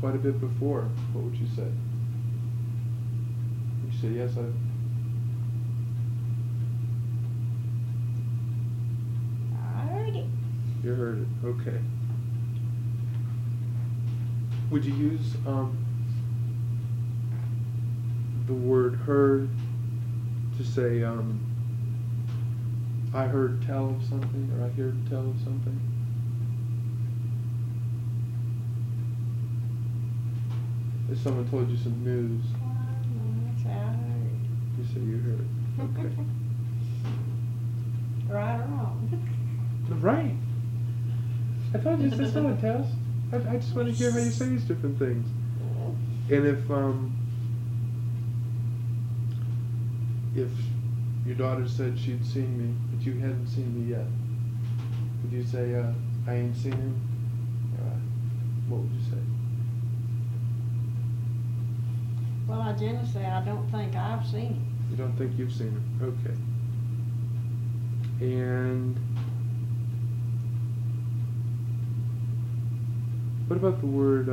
quite a bit before, what would you say? Would you say, yes, I heard it. you heard it, okay. Would you use the word heard to say, I heard tell of something, or I heard tell of something? If someone told you some news, I say I heard you say you heard. Okay. it. Right or wrong? Right. I thought you said so, Tess. I just want to hear how you say these different things. And if your daughter said she'd seen me, but you hadn't seen me yet, would you say, I ain't seen him? What would you say? Well, I generally say I don't think I've seen him. You don't think you've seen him? Okay. And what about the word,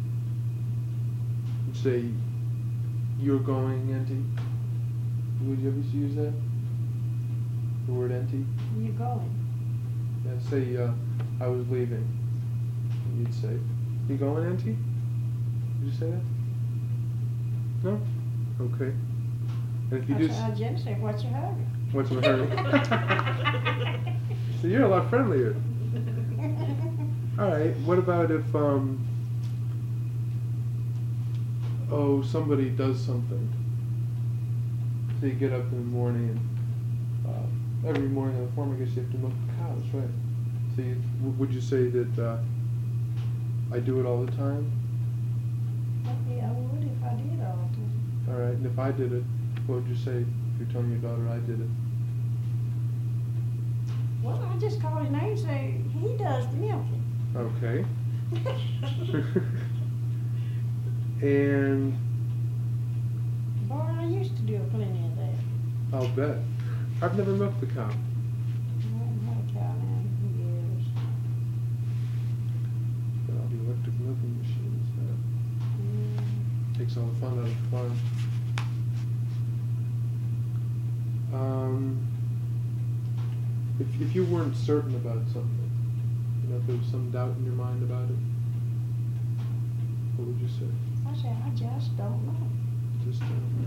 say, you're going, Auntie? Would you ever use that? The word Auntie? You going? Yeah, say, I was leaving. And you'd say, you going, Auntie? Would you say that? No? Okay. And if you do... I generally say, what's your hurry? What's my hurry? So you're a lot friendlier. Alright, what about if, somebody does something. So you get up in the morning and, every morning on the farm, I guess you have to milk the cows, right? So would you say that, I do it all the time? Yeah, I would if I did all the time. Alright, and if I did it, what would you say if you're telling your daughter I did it? Well, I just call his name and say, he does the milking. Okay. And Boy, I used to do plenty of that. I'll bet. I've never milked the cow. I haven't had a cow now in years. But all the electric milking machines, takes all the fun out of the farm. If you weren't certain about something, if there was some doubt in your mind about it, what would you say? I say, I just don't know. Just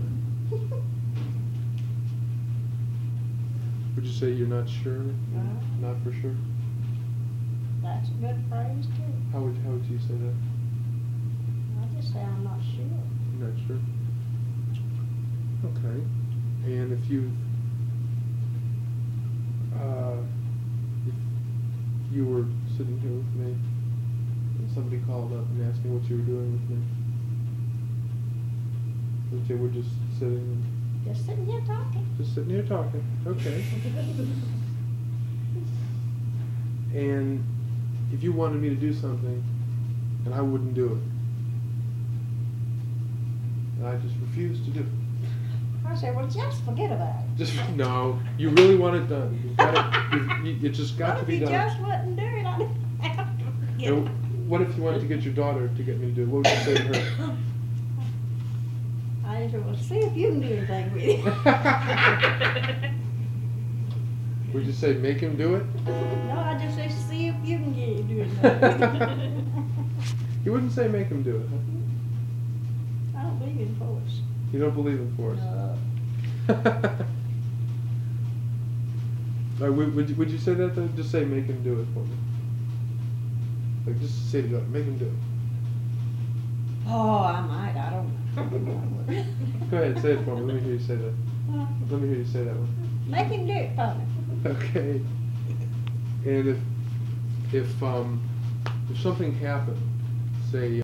would you say you're not sure? Not for sure? That's a good phrase too. How would you say that? I just say I'm not sure. You're not sure? Okay. And if you were sitting here with me and somebody called up and asked me what you were doing with me, would you say we're just sitting? Just sitting here talking. Just sitting here talking. Okay. And if you wanted me to do something and I wouldn't do it, and I just refused to do it. I say, well, just forget about it. Just no, you really want it done. You've got it just got to be done. What if you just wouldn't do it? I didn't have to forget it. What if you wanted to get your daughter to get me to do it? What would you say to her? I said, well, see if you can do anything with it. Would you say make him do it? No, I just say, see if you can do it. You wouldn't say make him do it, huh? I don't believe in force. You don't believe in force? No. Would you say that though? Just say make him do it for me. Like just say to God, make him do it. Oh, I might. I don't know. Go ahead, say it for me. Let me hear you say that. Let me hear you say that one. Make him do it for me. Okay. And if something happened, say